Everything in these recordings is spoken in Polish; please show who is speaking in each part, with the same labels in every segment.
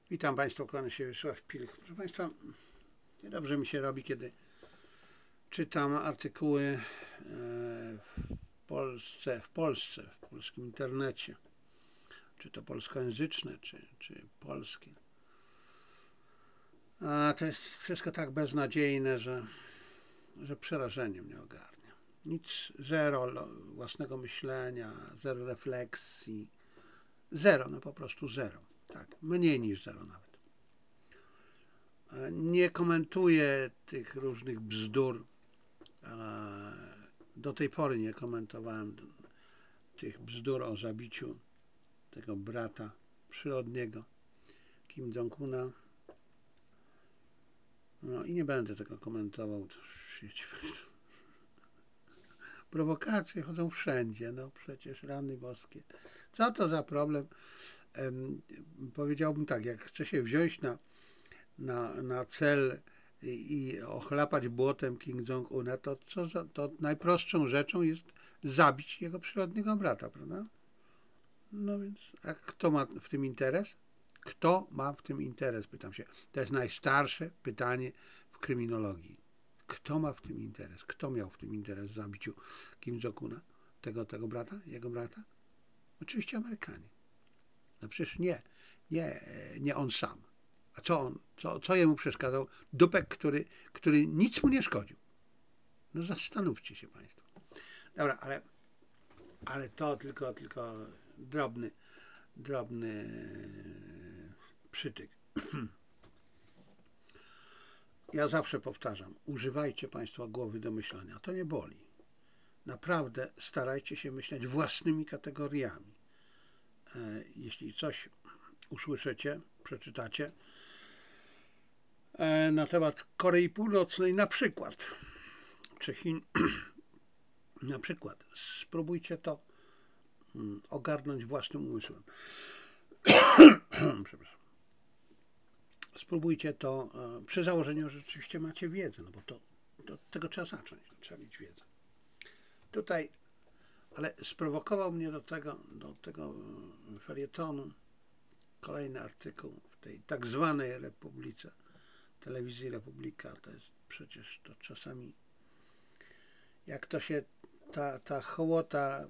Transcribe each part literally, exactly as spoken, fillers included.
Speaker 1: Witam Państwa, kłania się Wiesław Pilch. Proszę Państwa, niedobrze mi się robi, kiedy czytam artykuły e, w Polsce, w Polsce, w polskim internecie, czy to polskojęzyczne, czy, czy polskie. A to jest wszystko tak beznadziejne, że, że przerażenie mnie ogarnia. Nic, zero własnego myślenia, zero refleksji, zero, no po prostu zero. Tak, mniej niż zero nawet. Nie komentuję tych różnych bzdur. Do tej pory nie komentowałem tych bzdur o zabiciu tego brata przyrodniego Kim Jong-una. No i nie będę tego komentował. Prowokacje chodzą wszędzie, no przecież rany boskie. Co to za problem? Ehm, powiedziałbym tak, jak chce się wziąć na, na, na cel i, i ochlapać błotem Kim Jong-una, to, co za, to najprostszą rzeczą jest zabić jego przyrodniego brata, prawda? No więc, a kto ma w tym interes? Kto ma w tym interes? Pytam się. To jest najstarsze pytanie w kryminologii. Kto ma w tym interes? Kto miał w tym interes w zabiciu Kim Jong-una? Tego, tego brata? Jego brata? Oczywiście Amerykanie. No przecież nie, nie, nie on sam. A co on, co, co jemu przeszkadzał? Dupek, który, który nic mu nie szkodził. No zastanówcie się Państwo. Dobra, ale, ale to tylko, tylko drobny, drobny przytyk. Ja zawsze powtarzam, używajcie Państwo głowy do myślenia. To nie boli. Naprawdę starajcie się myśleć własnymi kategoriami. Jeśli coś usłyszycie, przeczytacie na temat Korei Północnej na przykład, czy Chin, na przykład, spróbujcie to ogarnąć własnym umysłem. Przepraszam. Spróbujcie to przy założeniu, że rzeczywiście macie wiedzę, no bo to, to od tego trzeba zacząć, trzeba mieć wiedzę. Tutaj, ale sprowokował mnie do tego, do tego felietonu kolejny artykuł w tej tak zwanej Republice, telewizji Republika. To jest przecież to czasami, jak to się ta, ta hołota,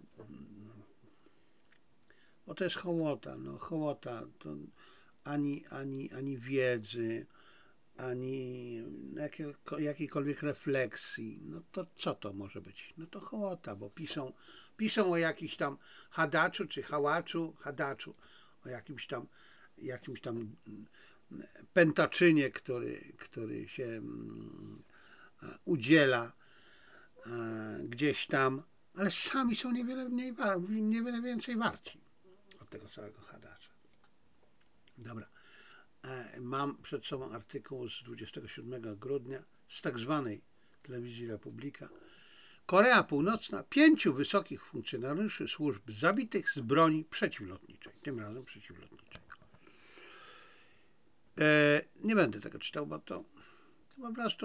Speaker 1: bo to jest hołota, no hołota, to ani, ani, ani wiedzy, ani jakiego, jakiejkolwiek refleksji, no to co to może być? No to hołota, bo piszą, piszą o jakiś tam hadaczu, czy hałaczu, hadaczu, o jakimś tam, jakimś tam pentaczynie, który, który się udziela gdzieś tam, ale sami są niewiele, mniej, niewiele więcej warci od tego całego hadacza. Dobra. Mam przed sobą artykuł z dwudziestego siódmego grudnia z tak zwanej telewizji Republika. Korea Północna, pięciu wysokich funkcjonariuszy służb zabitych z broni przeciwlotniczej, tym razem przeciwlotniczej. E, nie będę tego czytał, bo to, to po prostu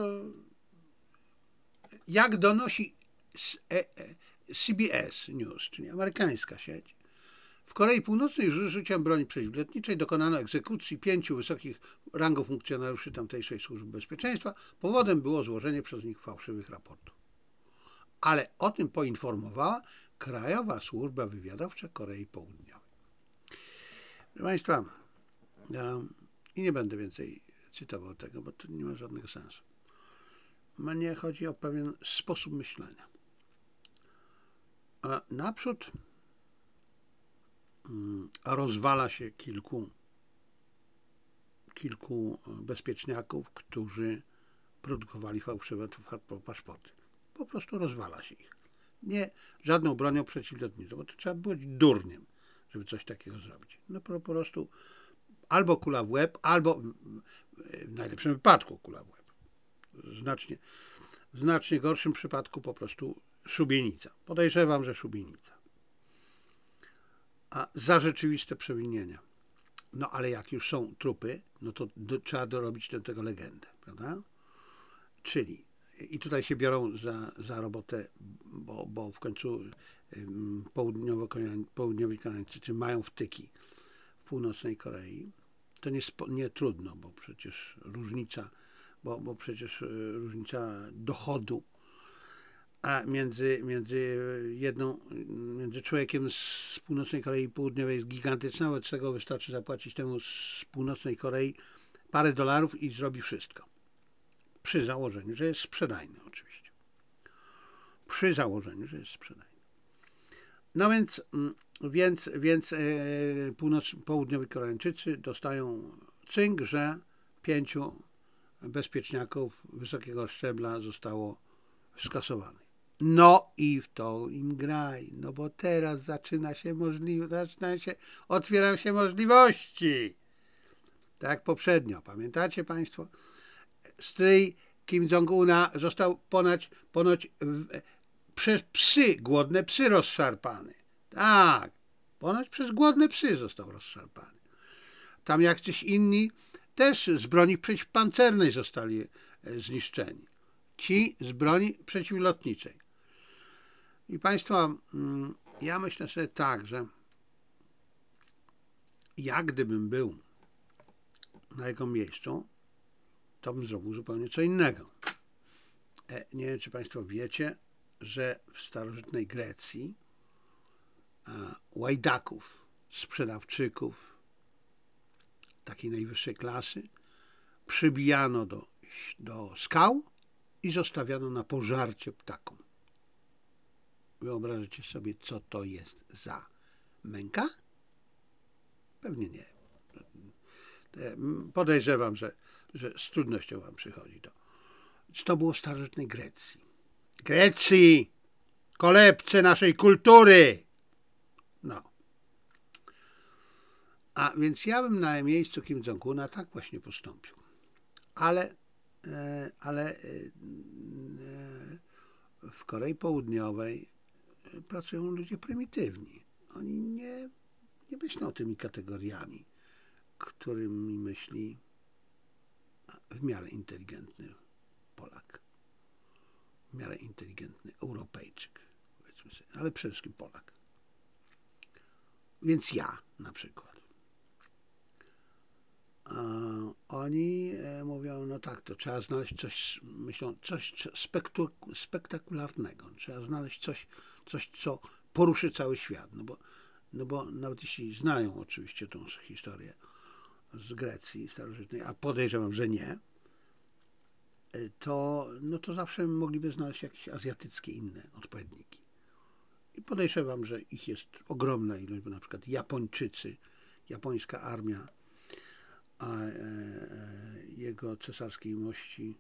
Speaker 1: jak donosi C B S News, czyli amerykańska sieć, w Korei Północnej z użyciem broni przeciwlotniczej dokonano egzekucji pięciu wysokich rangą funkcjonariuszy tamtejszej służby bezpieczeństwa. Powodem było złożenie przez nich fałszywych raportów. Ale o tym poinformowała Krajowa Służba Wywiadowcza Korei Południowej. Proszę Państwa, ja i nie będę więcej cytował tego, bo to nie ma żadnego sensu. Mnie chodzi o pewien sposób myślenia. A naprzód rozwala się kilku, kilku bezpieczniaków, którzy produkowali fałszywe paszporty. Po prostu rozwala się ich. Nie żadną bronią przeciwlotniczą, bo to trzeba być durniem, żeby coś takiego zrobić. No po prostu albo kula w łeb, albo w najlepszym wypadku kula w łeb. Znacznie, w znacznie gorszym przypadku po prostu szubienica. Podejrzewam, że szubienica. A za rzeczywiste przewinienia. No ale jak już są trupy, no to do, trzeba dorobić do tego legendę, prawda? Czyli, i tutaj się biorą za, za robotę, bo, bo w końcu południowo, południowi Koreańczycy mają wtyki w północnej Korei. to nie, nie trudno, bo przecież różnica, bo, bo przecież różnica dochodu a między, między jedną, między człowiekiem z północnej Korei Południowej jest gigantyczna, wobec tego wystarczy zapłacić temu z północnej Korei parę dolarów i zrobi wszystko. Przy założeniu, że jest sprzedajny oczywiście. Przy założeniu, że jest sprzedajny. No więc, więc, więc północ, południowi Koreańczycy dostają cynk, że pięciu bezpieczniaków wysokiego szczebla zostało skasowanych. No i w to im graj, no bo teraz zaczyna się możliwość, zaczynają się, otwierają się możliwości. Tak jak poprzednio, pamiętacie Państwo? Stryj Kim Jong-una został ponoć, ponoć w, przez psy, głodne psy rozszarpany. Tak, ponoć przez głodne psy został rozszarpany. Tam jacyś inni też z broni przeciwpancernej zostali zniszczeni. Ci z broni przeciwlotniczej. I Państwo, ja myślę sobie tak, że ja gdybym był na jego miejscu, to bym zrobił zupełnie co innego. Nie wiem, czy Państwo wiecie, że w starożytnej Grecji łajdaków, sprzedawczyków takiej najwyższej klasy przybijano do, do skał i zostawiano na pożarcie ptakom. Wyobrażacie sobie, co to jest za męka? Pewnie nie. Podejrzewam, że, że z trudnością wam przychodzi to. To było w starożytnej Grecji. Grecji! Kolebce naszej kultury! No. A więc ja bym na miejscu Kim Jong-una tak właśnie postąpił. Ale, ale w Korei Południowej pracują ludzie prymitywni. Oni nie, nie myślą tymi kategoriami, którymi myśli w miarę inteligentny Polak, w miarę inteligentny Europejczyk, powiedzmy sobie, ale przede wszystkim Polak. Więc ja na przykład. A oni mówią, no tak, to trzeba znaleźć coś, myślą, coś spektakularnego. Trzeba znaleźć coś, coś, co poruszy cały świat. No bo, no bo nawet jeśli znają oczywiście tą historię z Grecji starożytnej, a podejrzewam, że nie, to, no to zawsze mogliby znaleźć jakieś azjatyckie inne odpowiedniki. I podejrzewam, że ich jest ogromna ilość, bo na przykład Japończycy, japońska armia, a jego cesarskiej mości,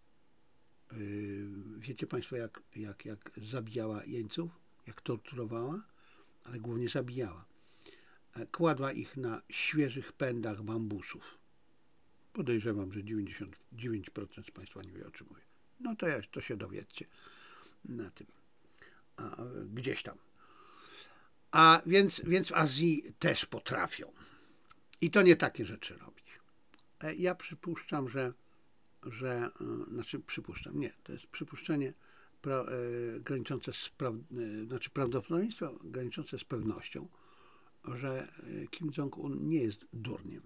Speaker 1: wiecie Państwo, jak, jak, jak zabijała jeńców, jak torturowała, ale głównie zabijała. Kładła ich na świeżych pędach bambusów. Podejrzewam, że dziewięćdziesiąt dziewięć procent z Państwa nie wie, o czym mówię. No to, ja, to się dowiedzcie na tym. A, gdzieś tam. A więc, więc w Azji też potrafią. I to nie takie rzeczy robić. Ja przypuszczam, że, że znaczy przypuszczam, nie, to jest przypuszczenie pra, graniczące z, pra, znaczy prawdopodobieństwo graniczące z pewnością, że Kim Jong-un nie jest durniem.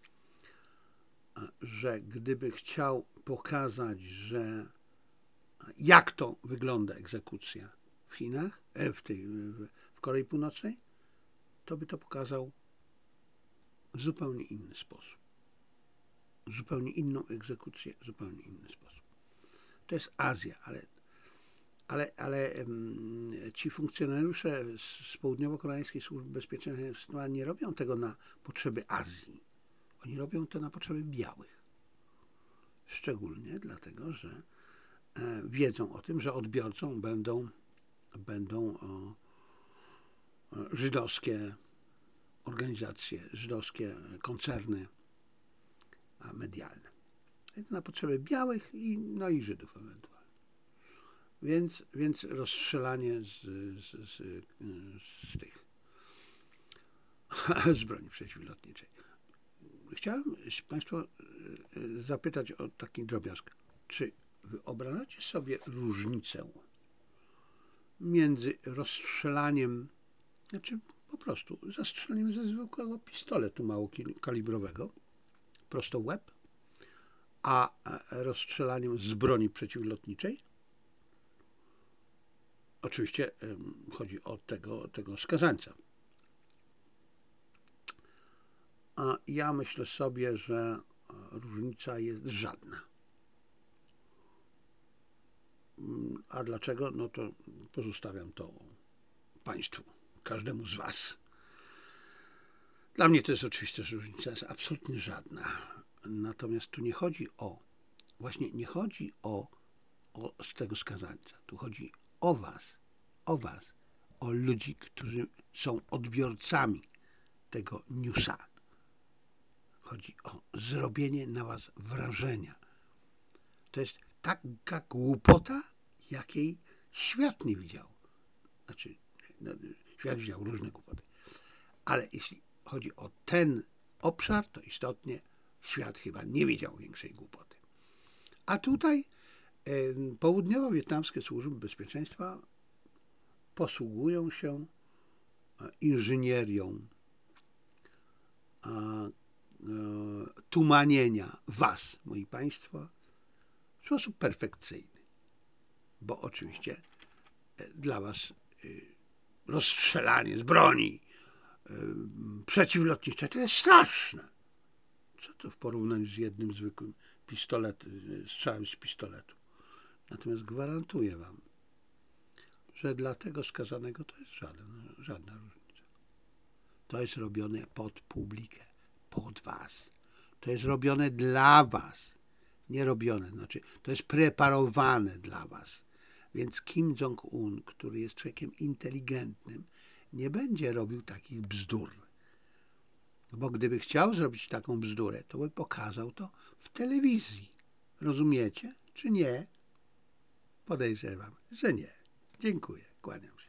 Speaker 1: Że gdyby chciał pokazać, że jak to wygląda egzekucja w Chinach, w, tej, w Korei Północnej, to by to pokazał w zupełnie inny sposób. Zupełnie inną egzekucję, w zupełnie inny sposób. To jest Azja, ale, ale, ale ci funkcjonariusze z południowo-koreańskiej służby bezpieczeństwa nie robią tego na potrzeby Azji. Oni robią to na potrzeby białych. Szczególnie dlatego, że wiedzą o tym, że odbiorcą będą, będą o, o, żydowskie organizacje, żydowskie koncerny medialne. Na potrzeby białych i, no i Żydów ewentualnie. Więc, więc rozstrzelanie z, z, z, z tych z broni przeciwlotniczej. Chciałem Państwa zapytać o taki drobiazg. Czy wyobrażacie sobie różnicę między rozstrzelaniem, znaczy po prostu zastrzeleniem ze zwykłego pistoletu małokalibrowego, prosto w łeb, a rozstrzelaniem z broni przeciwlotniczej. Oczywiście chodzi o tego, tego skazańca. A ja myślę sobie, że różnica jest żadna. A dlaczego? No to pozostawiam to Państwu, każdemu z Was. Dla mnie to jest oczywiste, że różnica jest absolutnie żadna. Natomiast tu nie chodzi o, właśnie nie chodzi o, o z tego skazańca. Tu chodzi o Was, o Was, o ludzi, którzy są odbiorcami tego newsa. Chodzi o zrobienie na Was wrażenia. To jest taka głupota, jakiej świat nie widział. Znaczy, no, świat widział różne głupoty. Ale jeśli chodzi o ten obszar, to istotnie świat chyba nie widział większej głupoty. A tutaj y, południowo-wietnamskie służby bezpieczeństwa posługują się inżynierią a, a, tumanienia Was, moi Państwo, w sposób perfekcyjny. Bo oczywiście dla Was rozstrzelanie z broni przeciwlotnicze to jest straszne. Co to w porównaniu z jednym zwykłym pistoletem, strzałem z pistoletu. Natomiast gwarantuję Wam, że dla tego skazanego to jest żadna, żadna różnica. To jest robione pod publikę, pod Was. To jest robione dla Was. Nie robione, znaczy to jest preparowane dla Was. Więc Kim Jong-un, który jest człowiekiem inteligentnym, nie będzie robił takich bzdur. Bo gdyby chciał zrobić taką bzdurę, to by pokazał to w telewizji. Rozumiecie, czy nie? Podejrzewam, że nie. Dziękuję, kłaniam się.